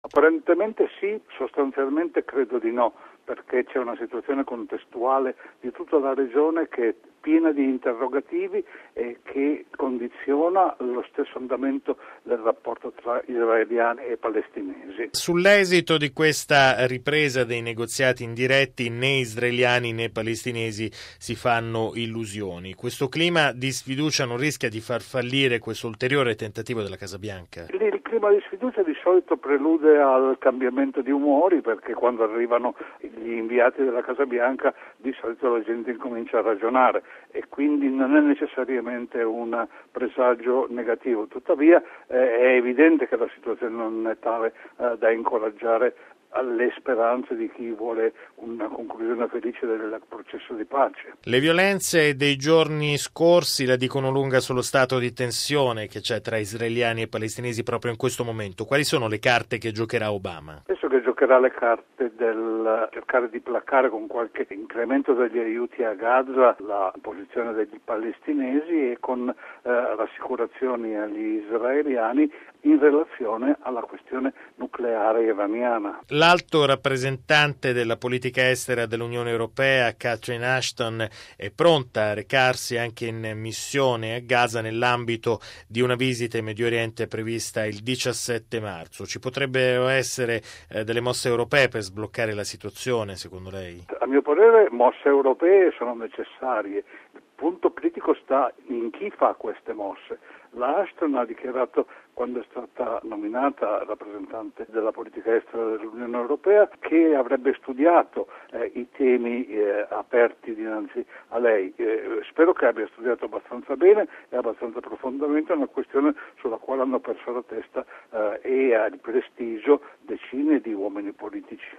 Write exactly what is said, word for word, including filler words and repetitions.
Apparentemente sì, sostanzialmente credo di no, perché c'è una situazione contestuale di tutta la regione che è piena di interrogativi e che condiziona lo stesso andamento del rapporto tra israeliani e palestinesi. Sull'esito di questa ripresa dei negoziati indiretti né israeliani né palestinesi si fanno illusioni. Questo clima di sfiducia non rischia di far fallire questo ulteriore tentativo della Casa Bianca? Il clima di sfiducia di solito prelude al cambiamento di umori, perché quando arrivano gli inviati della Casa Bianca di solito la gente incomincia a ragionare e quindi non è necessariamente un presagio negativo. Tuttavia eh, è evidente che la situazione non è tale eh, da incoraggiare alle speranze di chi vuole una conclusione felice del processo di pace. Le violenze dei giorni scorsi la dicono lunga sullo stato di tensione che c'è tra israeliani e palestinesi proprio in questo momento. Quali sono le carte che giocherà Obama? Penso che giocherà le carte del cercare di placare con qualche incremento degli aiuti a Gaza la posizione degli palestinesi e con eh, rassicurazioni agli israeliani in relazione alla questione nucleare iraniana. L'alto rappresentante della politica estera dell'Unione Europea, Catherine Ashton, è pronta a recarsi anche in missione a Gaza nell'ambito di una visita in Medio Oriente prevista il diciassette marzo. Ci potrebbero essere eh, delle mosse europee per sbloccare la situazione, secondo lei? A mio parere mosse europee sono necessarie. Il punto critico sta in chi fa queste mosse. La Ashton ha dichiarato, quando è stata nominata rappresentante della politica estera dell'Unione Europea, che avrebbe studiato eh, i temi eh, aperti dinanzi a lei. Eh, spero che abbia studiato abbastanza bene e abbastanza profondamente una questione sulla quale hanno perso la testa eh, e ha il prestigio decine di uomini politici.